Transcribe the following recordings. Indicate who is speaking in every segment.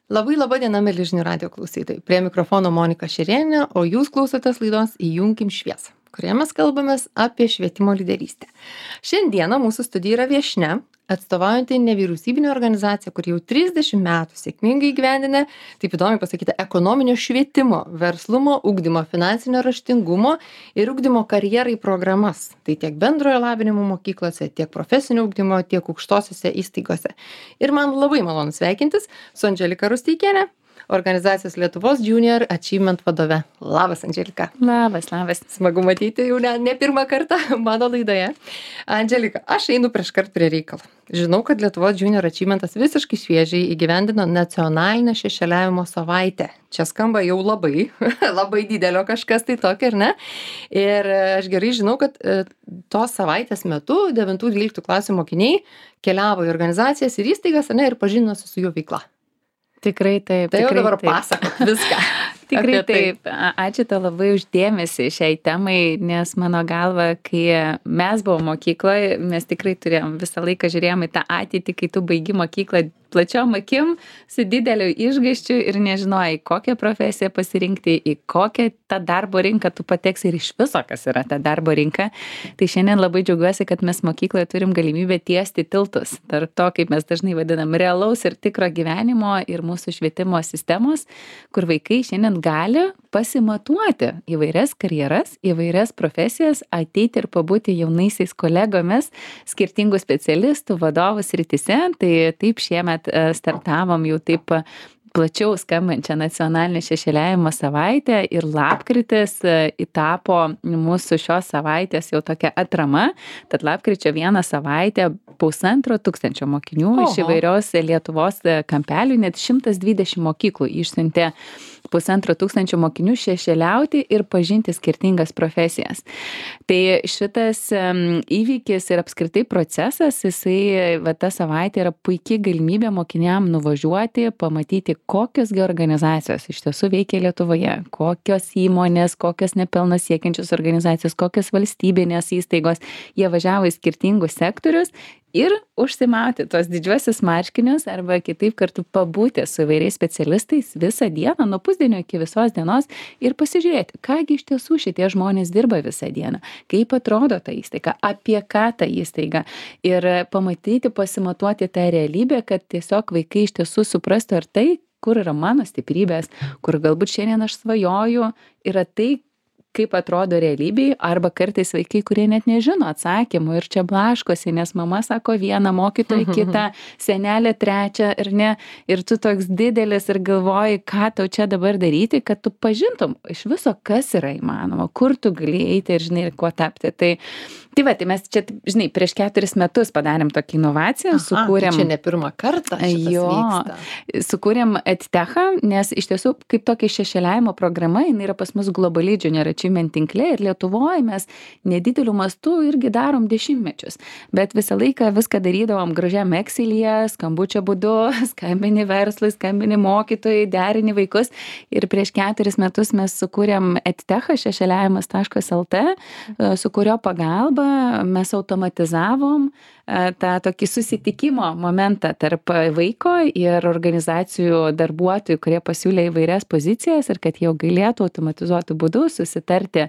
Speaker 1: Labai laba diena, mėly žinių radio klausytojai. Prie mikrofono Monika Šerienė, o jūs klausotės laidos Įjunkim šviesą, kurioje mes kalbamės apie švietimo lyderystę. Šiandieną mūsų studija yra viešnia, atstovaujanti nevyriausybinė organizacija, kur jau 30 metų sėkmingai įgyvendina, taip įdomiai pasakyta, ekonominio švietimo, verslumo, ugdymo, finansinio raštingumo ir ugdymo karjerai programas. Tai tiek bendrojo lavinimo mokyklose, tiek profesinio ugdymo, tiek aukštosiose įstaigose. Ir man labai malonu sveikintis su Andželika Rusteikienė, organizacijos Lietuvos Junior Achievement vadove. Labas, Andželika.
Speaker 2: Labas.
Speaker 1: Smagu matyti jau ne pirmą kartą mano laidoje. Andželika, aš einu prieš kart prie reikalo. Žinau, kad Lietuvos Junior Achievementas visiškai šviežiai įgyvendino nacionalinę šešėliavimo savaitę. Čia skamba jau labai, labai didelio kažkas tai tokio, ar ne? Ir aš gerai žinau, kad tos savaitės metu 9-12 klasių mokiniai keliavo į organizacijas ir įstaigas, ar ne, ir pažinosi su jų veikla.
Speaker 2: Tikrai taip.
Speaker 1: Tai jau dabar pasakot viską.
Speaker 2: Tikrai taip. Ačiū tau labai už dėmesį šiai temai, nes mano galva, kai mes buvom mokykloje, mes tikrai turėjom visą laiką žiūrėjom į tą ateitį, kai tu baigi mokyklą plačiom akim, su dideliu išgaiščiu ir nežinojai, kokią profesiją pasirinkti, į kokią tą darbo rinką tu pateksi ir iš viso, kas yra ta darbo rinka. Tai šiandien labai džiaugiuosi, kad mes mokykloje turim galimybę tiesti tiltus tarp to, kaip mes dažnai vadinam, realaus ir tikro gyvenimo ir mūsų švietimo sistemos, kur vaikai šiandien gali pasimatuoti įvairias karjeras, įvairias profesijas, ateiti ir pabūti jaunaisiais kolegomis, skirtingų specialistų, vadovų srityse. Tai taip šiemet startavom jau taip plačiau skambančią nacionalinę šešėliavimo savaitę ir lapkritis tapo mūsų šios savaitės jau tokia atrama. Tad lapkričio 1 savaitę 1500 mokinių iš įvairios Lietuvos kampelių, net 120 mokyklų išsiuntė 1500 mokinių šešėliauti ir pažinti skirtingas profesijas. Tai šitas įvykis ir apskritai procesas, jisai, ta savaitė yra puikiai galimybė mokiniam nuvažiuoti, pamatyti, kokios organizacijos iš tiesų veikia Lietuvoje, kokios įmonės, kokios nepelno siekiančios organizacijos, kokios valstybinės įstaigos. Jie važiavo į skirtingus sektorius ir užsimauti tos didžiuosius marškinius arba kitaip kartu pabūti su įvairiais specialistais visą dieną, nuo pusdienio iki visos dienos ir pasižiūrėti, kągi iš tiesų šitie žmonės dirba visą dieną, kaip atrodo ta įstaiga, apie ką ta įstaiga ir pamatyti, pasimatuoti tą realybę, kad tiesiog vaikai iš tiesų suprastų ir tai, kur yra mano stiprybės, kur galbūt šiandien aš svajoju, yra tai, kaip atrodo realybėj, arba kartais vaikai, kurie net nežino atsakymų ir čia blaškosi, nes mama sako vieną, mokytoja kitą, senelė trečią ir ne, ir tu toks didelis ir galvoji, ką tau čia dabar daryti, kad tu pažintum iš viso, kas yra įmanoma, kur tu gali eiti ir žinai, kuo tapti. Tai mes čia, žinai, prieš 4 metus padarėm tokį inovaciją, sukūrėm...
Speaker 1: Tai čia ne pirmą kartą šitas vyksta.
Speaker 2: Sukūrėm EdTechą, nes iš tiesų, kaip tokia šešėliavimo programa, jinai yra pas mus globaliai Junior Achievement tinkle ir Lietuvoje mes nedideliu mastu irgi darom 10 mečius. Bet visą laiką viską darydavom gražiam Excel'yje, skambučio būdu, skambini verslui, skambini mokytojai, derini vaikus. Ir prieš 4 metus mes sukūrėm EdTechą šešėliavimas.lt, su kurio pagalba mes automatizavom tą tokį susitikimo momentą tarp vaiko ir organizacijų darbuotojų, kurie pasiūlė įvairias pozicijas ir kad jau galėtų automatizuotų būdų susitarti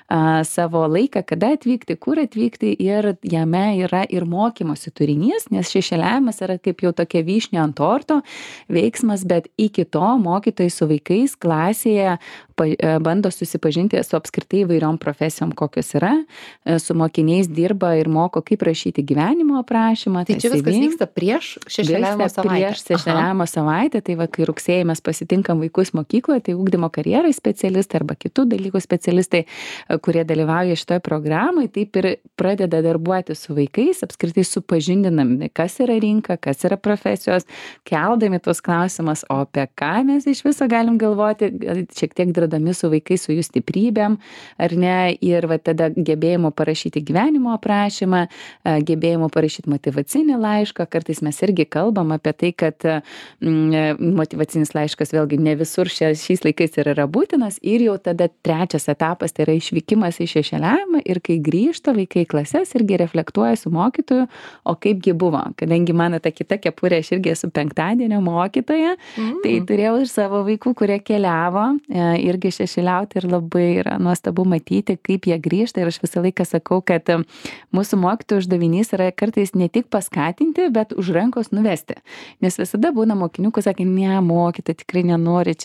Speaker 2: savo laiką, kada atvykti, kur atvykti ir jame yra ir mokymosi turinys, nes šešėliavimas yra kaip jau tokia vyšnia ant torto veiksmas, bet iki to mokytojai su vaikais klasėje bando susipažinti su apskritai įvairiom profesijom, kokios yra, su mokiniais dirba ir moko, kaip rašyti gyvenimo aprašymą.
Speaker 1: Tai čia viskas vyksta prieš šešėliavimo savaitę.
Speaker 2: Prieš šešėliavimo savaitę, tai kai rugsėjį mes pasitinkam vaikus mokykloje, tai ugdymo karjerai specialistai arba kitų dalykų specialistai, kurie dalyvauja šitoje programai, taip ir pradeda darbuoti su vaikais, apskritai supažindinami, kas yra rinka, kas yra profesijos, keldami tos klausimus, o apie ką mes iš viso galim galvoti, šiek tiek dirbdami su vaikais, su jų stiprybėm, ar ne, ir tada gebėjimo parašyti gyvenimo aprašymą, gebėjimo parašyti parašyti motyvacinį laišką, kartais mes irgi kalbam apie tai, kad motyvacinis laiškas vėlgi ne visur šiais laikais yra būtinas ir jau tada trečias etapas tai yra išvykimas į šešėliavimą ir kai grįžta vaikai į klases irgi reflektuoja su mokytoju, o kaipgi buvo. Kadangi mano ta kita kepurė, aš irgi esu penktadienio mokytoja, tai turėjau ir savo vaikų, kurie keliavo irgi šešėliauti ir labai yra nuostabu matyti, kaip jie grįžta ir aš visą laiką sakau, kad mūsų mokytojų uždavinys yra kartais ne tik paskatinti, bet už rankos nuvesti. Nes visada būna mokinių, kurie sakė, ne, mokytoja tikrai nenori,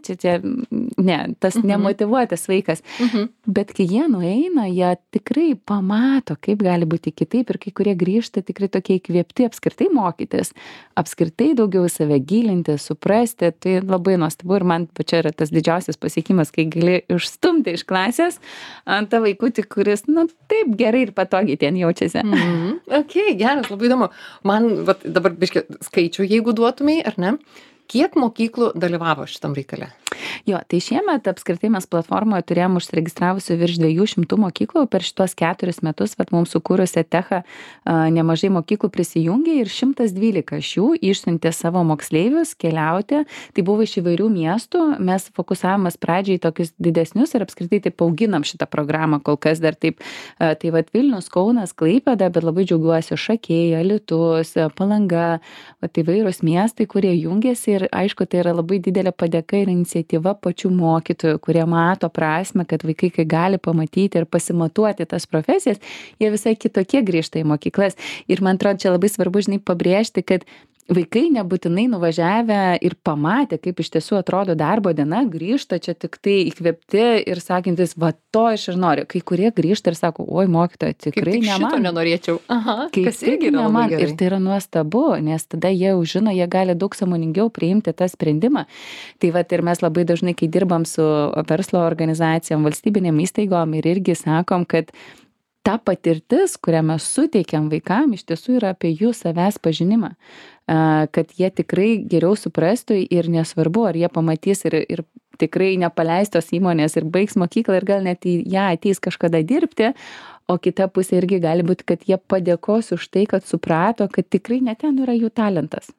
Speaker 2: tas nemotyvuotas vaikas. Bet kai jie nueina, jie tikrai pamato, kaip gali būti kitaip ir kai kurie grįžta tikrai tokie įkvėpti apskritai mokytis, apskritai daugiau į save gilinti, suprasti, tai labai nuostabu ir man pačia yra tas didžiausias pasiekimas, kai gali išstumti iš klasės ant tą vaikutį, kuris, taip gerai ir patogiai ten jaučiasi.
Speaker 1: Ok, geras, labai įdomu. Man dabar biškį skaičių, jeigu duotumai, ar ne? Kiek mokyklų dalyvavo šitam reikale?
Speaker 2: Jo, tai šiemet apskritai mes platformoje turėjom užsiregistravusių virš 200 mokyklų. Per šitos 4 metus, mums sukūrusią techą, nemažai mokyklų prisijungė ir 112 iš jų išsiuntė savo moksleivius keliauti. Tai buvo iš įvairių miestų. Mes fokusavomės pradžiai tokius didesnius ir apskritai taip auginam šitą programą, kol kas dar taip. Tai Vilnius, Kaunas, Klaipėda, bet labai džiaugiuosi Šakiai, Alytus, Palanga, įvairūs miestai, kurie jungiasi ir aišku, tai yra labai didelė padėka ir iniciatyva pačių mokytojų, kurie mato prasmę, kad vaikai, kai gali pamatyti ir pasimatuoti tas profesijas, jie visai kitokie grįžta į mokyklas. Ir man atrodo, čia labai svarbu, pabrėžti, kad vaikai nebūtinai nuvažiavę ir pamatę, kaip iš tiesų atrodo darbo diena, grįžta čia tik tai įkvėpti ir sakantis, to aš ir noriu. Kai kurie grįžta ir sako, oi mokytoja, tikrai ne man.
Speaker 1: Šito nenorėčiau.
Speaker 2: Kas irgi ne man. Ir tai yra nuostabu, nes tada jie jau žino, jie gali daug sąmoningiau priimti tą sprendimą. Tai ir mes labai dažnai, kai dirbam su verslo organizacijom, valstybinėm įstaigom ir irgi sakom, kad ta patirtis, kurią mes suteikiam vaikam, iš tiesų yra apie jų savęs pažinimą, kad jie tikrai geriau suprastų ir nesvarbu, ar jie pamatys ir tikrai nepaleistos įmonės ir baigs mokyklą ir gal net į ją ateis kažkada dirbti, o kita pusė irgi gali būti, kad jie padėkos už tai, kad suprato, kad tikrai net ten yra jų talentas.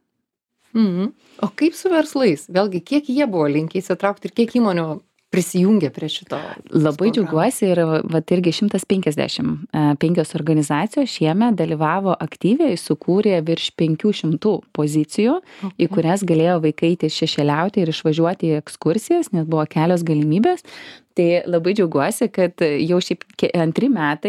Speaker 1: O kaip su verslais? Vėlgi, kiek jie buvo linkę įsitraukti ir kiek įmonių prisijungė prie šito?
Speaker 2: Labai džiaugiuosi ir irgi 155 organizacijos šiemet dalyvavo aktyviai, sukūrė virš 500 pozicijų, į kurias galėjo vaikai šešėliauti ir išvažiuoti į ekskursijas, nes buvo kelios galimybės. Tai labai džiaugiuosi, kad jau šiaip 2 metai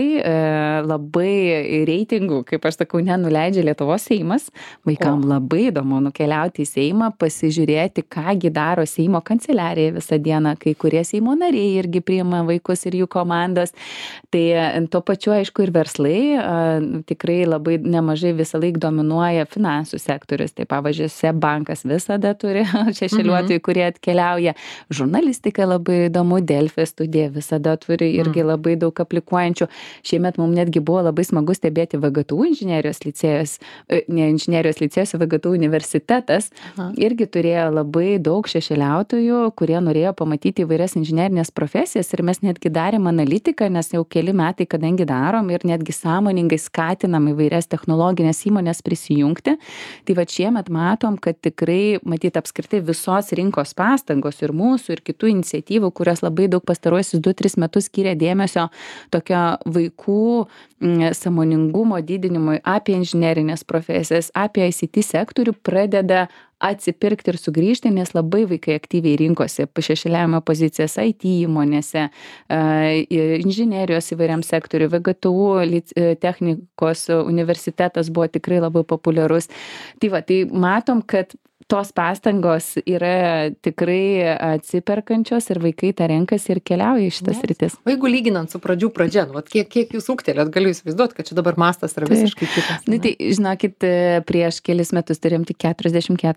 Speaker 2: labai reitingų, kaip aš sakau, nenuleidžia Lietuvos Seimas. Vaikam labai įdomu nukeliauti į Seimą, pasižiūrėti, kągi daro Seimo kanceliarija visą dieną, kai kurie Seimo nariai irgi priima vaikus ir jų komandos. Tai tuo pačiu, aišku, ir verslai tikrai labai nemažai visą laiką dominuoja finansų sektorius. Tai pavyzdžiui, SEB bankas visada turi šešėliuotojų, kurie atkeliauja. Žurnalistika labai įdomu, Delfi studija visada turi irgi labai daug aplikuojančių. Šiemet mums netgi buvo labai smagu stebėti VGTU inžinerijos licėjus, ne inžinerijos licėjus, VGTU universitetas. Irgi turėjo labai daug šešėliautojų, kurie norėjo pamatyti įvairias inžinerinės profesijas ir mes netgi darėm analitiką, nes jau keli metai, kadangi darom ir netgi sąmoningai skatinam įvairias technologinės įmonės prisijungti. Tai šiemet matom, kad tikrai matyti apskritai visos rinkos pastangos ir mūsų, ir kitų iniciatyvų, kurios labai daug pastaruosius 2-3 metus skyrė dėmesio tokio vaikų sąmoningumo didinimui apie inžinerinės profesijas, apie ICT sektorių pradeda atsipirkti ir sugrįžti, nes labai vaikai aktyviai rinkosi šešėliavimo pozicijas IT įmonėse, inžinerijos įvairiam sektoriui, VGTU technikos universitetas buvo tikrai labai populiarus. Tai matom, kad tos pastangos yra tikrai atsiperkančios ir vaikai tą renkasi ir keliauja į šitas sritis.
Speaker 1: O jeigu lyginant su pradžia, kiek jūs ūgtelėt, galiu įsivaizduoti, kad čia dabar mastas yra visiškai kitas.
Speaker 2: Tai žinokit, prieš kelis metus turėjom tik 44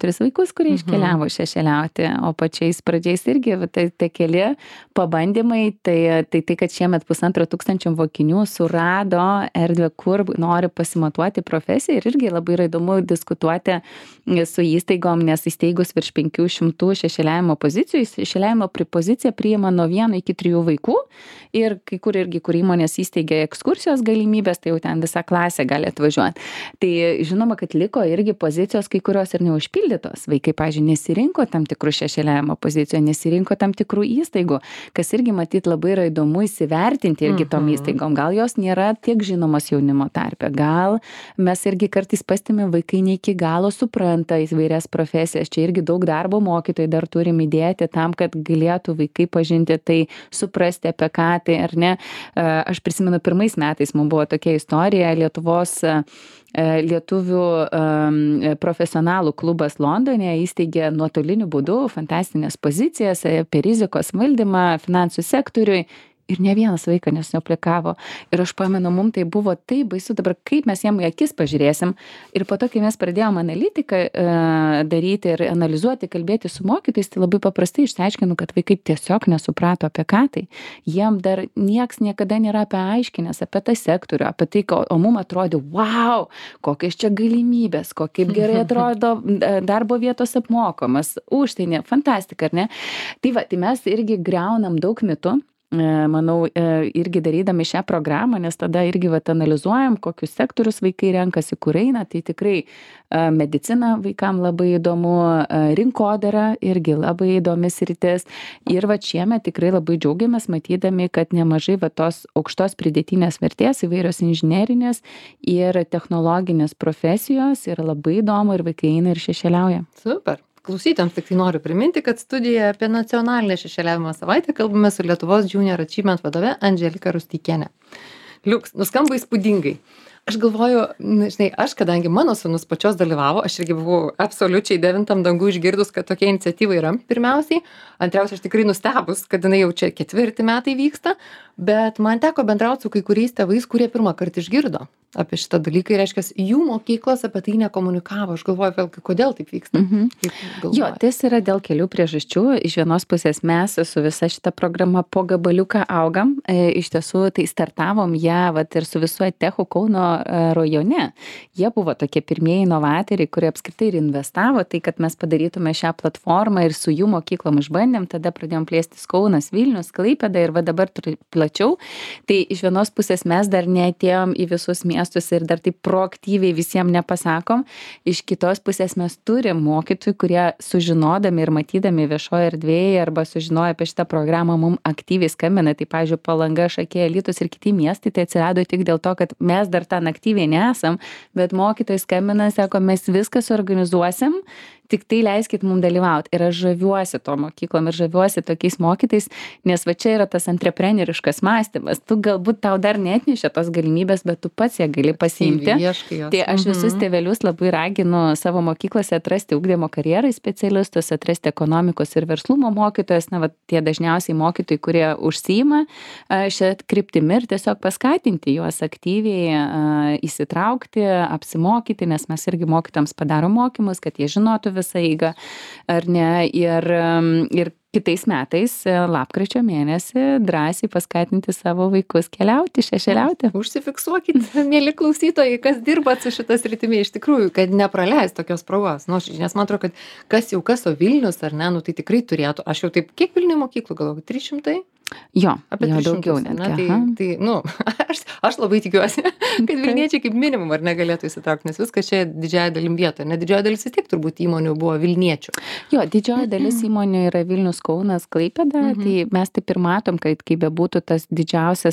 Speaker 2: keturis vaikus, kurie iškeliavo šešėliauti, o pačiais pradžiais irgi tai keli pabandymai, tai kad šiemet 1500 mokinių surado erdvę, kur nori pasimatuoti profesiją ir irgi labai yra įdomu diskutuoti su įstaigom, nes įsteigus virš 500 šešėliavimo pozicijų, šešėliavimo poziciją priima nuo 1 iki 3 vaikų ir kai kur irgi, kur įmonės įsteigia ekskursijos galimybės, tai jau ten visą klasę gali atvažiuoti. Tai žinoma, kad liko irgi pozicijos kai kurios ir neužpildytos. Vaikai, pavyzdžiui, nesirinko tam tikrų šešėliavimo pozicijų, nesirinko tam tikrų įstaigų, kas irgi matyt labai yra įdomu įsivertinti irgi tom įstaigom. Gal jos nėra tiek žinomos jaunimo tarpe, gal mes irgi kartais pastebime, vaikai ne iki galo supranta įvairias profesijas. Čia irgi daug darbo mokytojai dar turim įdėti tam, kad galėtų vaikai pažinti tai, suprasti apie ką tai, ar ne. Aš prisimenu, pirmais metais mums buvo tokia istorija, lietuvių profesionalų klubas Londone įsteigė nuotoliniu būdu fantastinės pozicijas apie rizikos valdymą finansų sektoriui. Ir ne vienas vaikas nesuaplikavo. Ir aš pamenu, mums tai buvo taip baisu, dabar kaip mes jam į akis pažiūrėsim. Ir po to, kai mes pradėjome analitiką daryti ir analizuoti, kalbėti su mokytojais, tai labai paprastai išsiaiškinu, kad vaikai tiesiog nesuprato apie ką tai. Jiem dar nieks niekada nėra apie aiškinęs, apie tą sektorių, apie tai, o mums atrodė, wow, kokios čia galimybės, kaip gerai atrodo darbo vietos apmokomas, užsienį, fantastika, ar ne? Tai mes irgi griaunam daug mitų. Manau, irgi darydami šią programą, nes tada irgi analizuojam, kokius sektorius vaikai renkasi, kur eina, tai tikrai medicina vaikam labai įdomu, rinkodara irgi labai įdomis sritis. Ir šiemet tikrai labai džiaugiamės matydami, kad nemažai tos aukštos pridėtinės vertės įvairios inžinerinės ir technologinės profesijos yra labai įdomu ir vaikai eina ir šešėliauja.
Speaker 1: Super. Klausytams tik tai noriu priminti, kad studijoje apie nacionalinę šešėliavimo savaitę kalbame su Lietuvos Junior Achievement vadove Andželika Rusteikėne. Liuks, nuskamba įspūdingai. Aš galvoju, žinai, kadangi mano sūnus pačios dalyvavo, aš irgi buvau absoliučiai 9 dangų išgirdus, kad tokia iniciatyva yra pirmiausiai. Antriausia, aš tikrai nustebus, kad jinai jau čia 4 metai vyksta, bet man teko bendrauti su kai kuriais tėvais, kurie pirmą kartą išgirdo apie šitą dalyką ir reiškia, jų mokyklos apie tai nekomunikavo. Aš galvoju, vėlgi, kodėl taip vyksta.
Speaker 2: Jo, tai yra dėl kelių priežasčių. Iš vienos pusės mes su visa šita programa po gabaliuką augam. Iš tiesų, tai startavom ją ir su visu Techu Kauno rajone. Jie buvo tokie pirmieji inovatoriai, kurie apskritai ir investavo, tai kad mes padarytume šią platformą ir su jų mokyklom išbandėm, tada pradėjom plėstis Kaunas, Vilnius, Klaipėda ir dabar plačiau. Tai iš vienos pusės mes dar neatėjom į visus miestus ir dar taip proaktyviai visiems nepasakom. Iš kitos pusės mes turim mokytojų, kurie sužinodami ir matydami viešoje erdvėje arba sužinoję apie šitą programą mums aktyviai skambina. Tai, pavyzdžiui, Palanga, Šakė, Alytus ir kiti miestai, tai atsirado tik dėl to, kad mes dar ten aktyviai nesam, bet mokytojai skambina, sako, mes viską suorganizuosim, tik tai leiskit mums dalyvauti. Ir aš žaviuosi to mokyklom ir žaviuosi tokiais mokytais, nes čia yra tas antrepreneriškas mąstymas. Tu galbūt tau dar neatnešė tos galimybės, bet tu pats ją gali pasiimti. Tai aš visus tėvelius labai raginu savo mokyklose atrasti ugdymo karjerai specialistus, atrasti ekonomikos ir verslumo mokytojas, tie dažniausiai mokytojai, kurie užsiima šią kryptimį ir tiesiog paskatinti juos aktyviai įsitraukti, apsimokyti, nes mes irgi mokytojams padarom mokymus, kad jie žinotų visą eigą, ar ne, ir kitais metais, lapkričio mėnesį, drąsiai paskatinti savo vaikus keliauti, šešėliauti.
Speaker 1: Užsifiksuokit, mėly klausytojai, kas dirbat su šitą sritimi, iš tikrųjų, kad nepraleis tokios progos. Nes man atrodo, kad kas, o Vilnius, ar ne, tai tikrai turėtų. Aš jau taip, kiek Vilniuje mokyklų galvoju, 300?
Speaker 2: Jo,
Speaker 1: apie 300,
Speaker 2: daugiau netgi.
Speaker 1: Aš labai tikiuosi, kad Vilniečiai kaip minimum ar negalėtų įsitraukti, nes viskas čia didžiąją dalim vietoje. Didžioji dalis vis tiek turbūt įmonių buvo Vilniečių.
Speaker 2: Jo, didžioji dalis įmonių yra Vilnius, Kaunas, Klaipėda, tai mes taip ir matom, kad kaip bebūtų tas didžiausia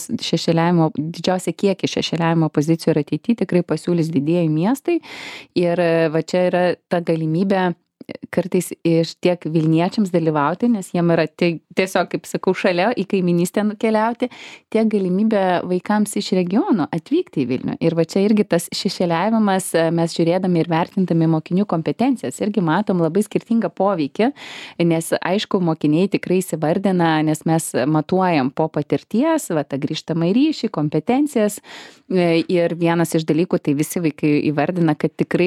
Speaker 2: kiekį šešėliavimo pozicijų ir ateityje tikrai pasiūlys didieji miestai. Ir čia yra ta galimybė kartais iš tiek Vilniečiams dalyvauti, nes jiem yra tiesiog, kaip sakau, šalia į kaiminystę nukeliauti, tiek galimybė vaikams iš regionų atvykti į Vilnių. Ir čia irgi tas šešėliavimas, mes žiūrėdami ir vertindami mokinių kompetencijas, irgi matom labai skirtingą poveikį, nes aišku, mokiniai tikrai įsivardina, nes mes matuojam po patirties, tą grįžtamą ryšį, kompetencijas. Ir vienas iš dalykų, tai visi vaikai įvardina, kad tikrai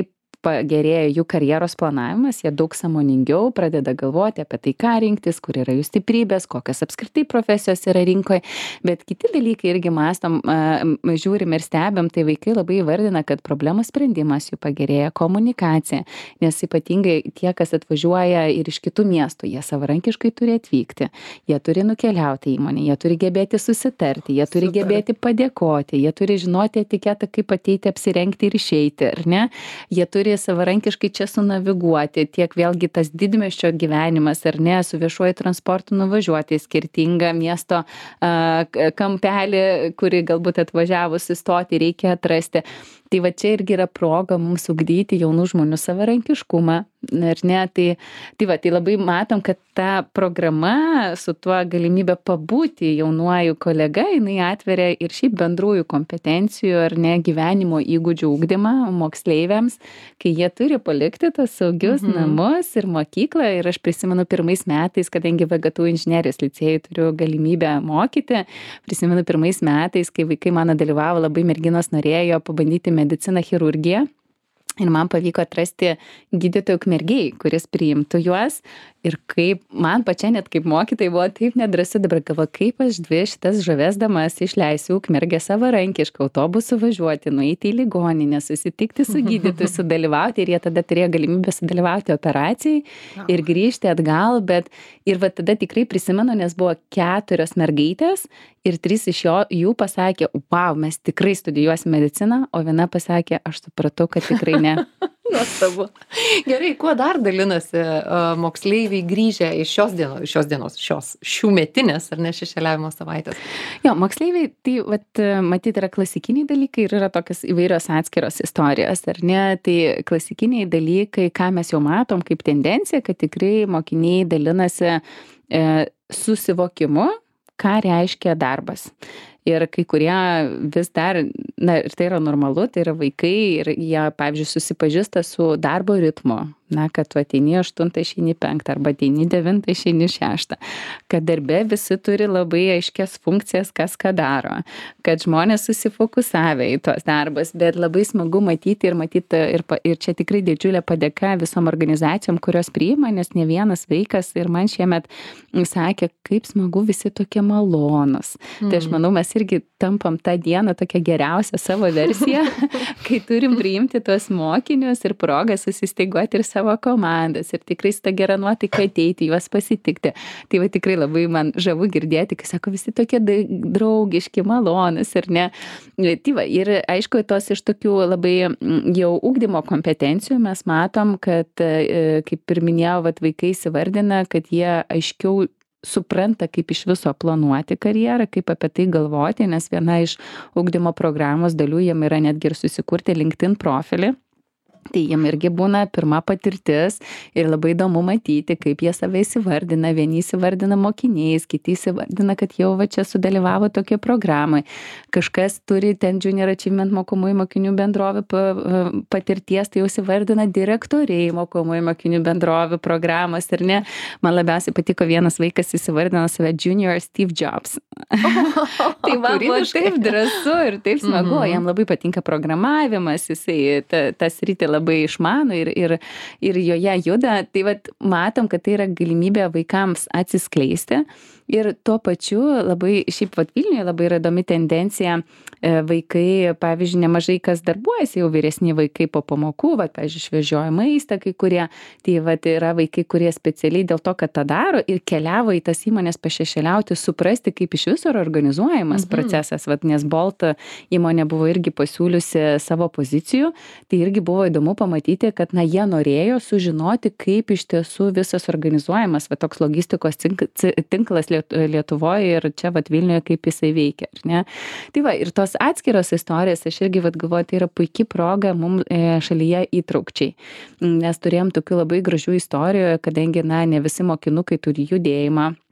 Speaker 2: pagerėja jų karjeros planavimas, jie daug sąmoningiau pradeda galvoti apie tai, ką rinktis, kur yra jų stiprybės, kokios apskritai profesijos yra rinkoje, bet kiti dalykai irgi mąstom, žiūrim ir stebim, tai vaikai labai įvardina, kad problemų sprendimas jų pagerėja, komunikacija, nes ypatingai tie, kas atvažiuoja ir iš kitų miestų, jie savarankiškai turi atvykti, jie turi nukeliauti į įmonę, jie turi gebėti susitarti, jie turi gebėti padėkoti, jie turi žinoti etiketą, kaip ateiti, apsirengti ir išeiti, ar ne? Jie turi savarankiškai čia sunaviguoti, tiek vėlgi tas didmiesčio gyvenimas, ar ne, su viešuoju transportu nuvažiuoti į skirtingą miesto kampelį, kurį galbūt atvažiavus įstoti reikia atrasti. Tai va čia irgi yra proga mums ugdyti jaunų žmonių savarankiškumą, ar ne? Tai labai matom, kad ta programa su tuo galimybė pabūti jaunuoju kolega, jinai atveria ir šiaip bendrųjų kompetencijų, ar ne, gyvenimo įgūdžių ugdymą moksleiviams, kai jie turi palikti tas saugius namus ir mokyklą. Ir aš prisimenu pirmais metais, kadangi VGTU inžinerijos licėjui turiu galimybę mokyti, prisimenu pirmais metais, kai vaikai mano dalyvavo, labai merginos norėjo pabandyti mediciną, chirurgiją. Ir man pavyko atrasti gydytojų ukmergėj, kuris priimtų juos. Ir kaip man pačia net kaip mokytojai buvo taip nedrąsu, dabar galvoju, kaip aš dvi šitas žavias damas išleisiu Ukmergę savarankiškai autobusu važiuoti, nueiti į ligoninę, susitikti su gydytoju, sudalyvauti, ir jie tada turėjo galimybę sudalyvauti operacijai ir grįžti atgal, bet ir va tada tikrai prisimenu, nes buvo 4 mergaitės ir 3 iš jų pasakė, wow, mes tikrai studijuosim mediciną, o viena pasakė, aš supratau, kad tikrai ne.
Speaker 1: Nuostabu. Gerai, kuo dar dalinasi moksleiviai grįžę iš šių metinės, ar ne, šešėliavimo savaitės?
Speaker 2: Jo, moksleiviai, tai matyt, yra klasikiniai dalykai ir yra tokios įvairios atskiros istorijos, ar ne? Tai klasikiniai dalykai, ką mes jau matom kaip tendencija, kad tikrai mokiniai dalinasi susivokimu, ką reiškia darbas. Ir kai kurie vis dar, na, ir tai yra normalu, tai yra vaikai ir jie, pavyzdžiui, susipažįsta su darbo ritmu. Na, kad tu ateini 8, išeini 5, arba ateini 9, išeini 6. Kad darbe visi turi labai aiškias funkcijas, kas ką daro. Kad žmonės susifokusavę į tuos darbus, bet labai smagu matyti ir čia tikrai didžiulė padėka visom organizacijom, kurios priima, nes ne vienas vaikas ir man šiemet sakė, kaip smagu visi tokie malonus. Tai aš manau, mes irgi tampam tą dieną tokią geriausią savo versiją, kai turim priimti tuos mokinius ir progą susisteiguoti ir savo komandas ir tikrai su ta gera nuotaika ateiti, juos pasitikti. Tai va tikrai labai man žavu girdėti, kai sako, visi tokie draugiški, malonus, ar ne. Tai va, ir aišku, tos iš tokių labai jau ugdymo kompetencijų mes matom, kad, kaip ir minėjau, vaikai įsivardina, kad jie aiškiau supranta, kaip iš viso planuoti karjerą, kaip apie tai galvoti, nes viena iš ugdymo programos dalių jiem yra netgi ir susikurti LinkedIn profilį. Tai jiem irgi būna pirma patirtis ir labai įdomu matyti, kaip jie save įsivardina. Vieni įsivardina mokiniais, kiti įsivardina, kad jau va čia sudalyvavo tokie programai. Kažkas turi ten Junior Achievement mokomųjų mokinių bendrovių patirties, tai jau įsivardina direktoriai mokomųjų mokinių bendrovių programos, ir ne. Man labiausiai patiko vienas vaikas įsivardino save Junior Steve Jobs. Tai man buvo taip drąsu ir taip smagu, jam labai patinka programavimas, jisai tas rytį labai išmano ir joje juda. Tai vat matom, kad tai yra galimybė vaikams atsiskleisti. Ir tuo pačiu labai, šiaip vat Vilniuje labai yra įdomi tendencija, vaikai, pavyzdžiui, nemažai kas darbuojasi, jau vyresni vaikai po pamokų, vat, pavyzdžiui, švežioja maistą kai kurie, tai vat yra vaikai, kurie specialiai dėl to, kad tą daro ir keliavo į tas įmonės pašešėliauti, suprasti, kaip iš viso yra organizuojamas procesas, vat, nes Bolt įmonė buvo irgi pasiūliusi savo pozicijų, tai irgi buvo įdomu pamatyti, kad, na, jie norėjo sužinoti, kaip iš tiesų visas organizuojamas, va, toks logistikos tinklas Lietuvoje ir čia vat Vilniuje, kaip jisai veikia, ar ne? Tai va, ir tos atskiros istorijos, aš irgi vat galvoju, tai yra puikia proga mums šalyje įtraukčiai, nes turėjom tokių labai gražių istorijų, kadangi, na, ne visi mokinukai turi judėjimą.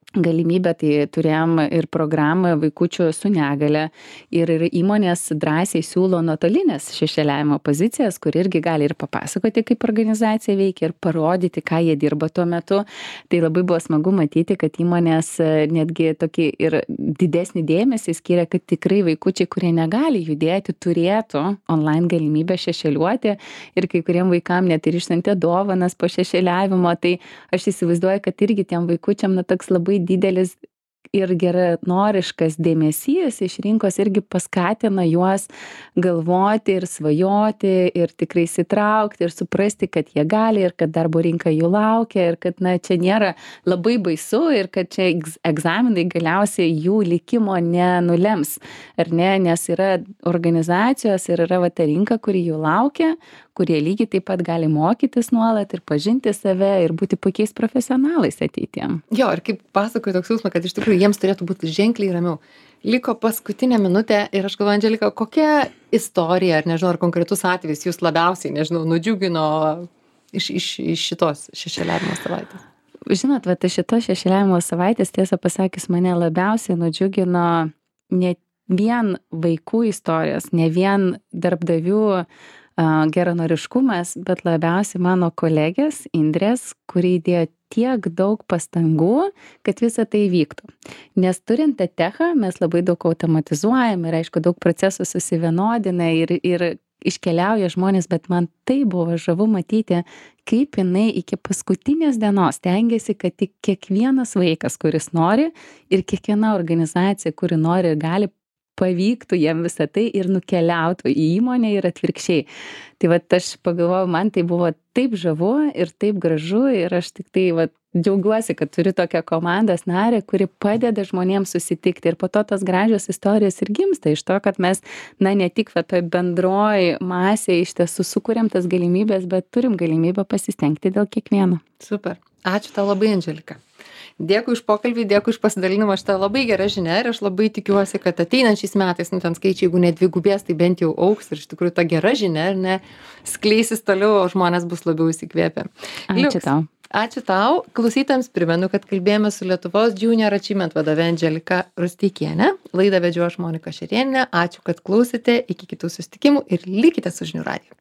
Speaker 2: galimybę, tai turėjom ir programą vaikučių su negale ir įmonės drąsiai siūlo nuotolinės šešėliavimo pozicijas, kur irgi gali ir papasakoti, kaip organizacija veikia ir parodyti, ką jie dirba tuo metu. Tai labai buvo smagu matyti, kad įmonės netgi tokį ir didesnį dėmesį skiria, kad tikrai vaikučiai, kurie negali judėti, turėtų online galimybę šešėliuoti ir kai kuriem vaikam net ir išsiuntė dovanas po šešėliavimo. Tai aš įsivaizduoju, kad irgi tiem vaikučiam toks labai didelis ir geranoriškas dėmesys iš rinkos irgi paskatina juos galvoti ir svajoti ir tikrai įsitraukti ir suprasti, kad jie gali ir kad darbo rinka jų laukia ir kad čia nėra labai baisu ir kad čia egzaminai galiausiai jų likimo nenulems, ar ne, nes yra organizacijos ir yra ta rinka, kuri jų laukia, kurie lygiai taip pat gali mokytis nuolat ir pažinti save ir būti puikiais profesionalais ateityje.
Speaker 1: Jo, ir kaip pasakoju toks jausmas, kad iš tikrųjų jiems turėtų būti ženkliai ramiau. Liko paskutinė minutė ir aš galvoju, Andželika, kokia istorija, ar nežinau, ar konkretus atvejis jūs labiausiai, nežinau, nudžiugino iš šitos šešėliavimo savaitės?
Speaker 2: Žinot, šitos šešėliavimo savaitės, tiesą pasakius, mane labiausiai nudžiugino ne vien vaikų istorijos, ne vien darbdavių geranoriškumas, bet labiausiai mano kolegės Indrės, kuri įdėjo tiek daug pastangų, kad visa tai vyktų. Nes turint techą, mes labai daug automatizuojam ir aišku, daug procesų susivienodina ir iškeliauja žmonės, bet man tai buvo žavu matyti, kaip jinai iki paskutinės dienos tengiasi, kad tik kiekvienas vaikas, kuris nori ir kiekviena organizacija, kuri nori ir gali, pavyktų jiem visą tai ir nukeliautų į įmonę ir atvirkščiai. Tai aš pagalvojau, man tai buvo taip žavu ir taip gražu ir aš tik tai džiaugiuosi, kad turiu tokią komandos narę, kuri padeda žmonėms susitikti ir po to tos gražios istorijos ir gimsta iš to, kad mes, ne tik toj bendroj masėje iš tiesų sukūrėm tas galimybės, bet turim galimybę pasistengti dėl kiekvieno.
Speaker 1: Super. Ačiū tau labai, Andželika. Dėkui už pokalbį, dėkui už pasidalinimą, šitą labai gerą žinią ir aš labai tikiuosi, kad ateinančiais metais, ten skaičiai, jeigu ne dvigubės, tai bent jau augs ir iš tikrųjų ta gera žinia, skleisis toliau, o žmonės bus labiau įsikvėpę.
Speaker 2: Ačiū tau.
Speaker 1: Ačiū tau. Klausytams primenu, kad kalbėjome su Lietuvos Junior Achievement vadove Andželika Rusteikiene. Laidą vedžiau aš Monika Šerėnienė. Ačiū, kad klausėte. Iki kitų susitikimų ir likite su Žinių radiju.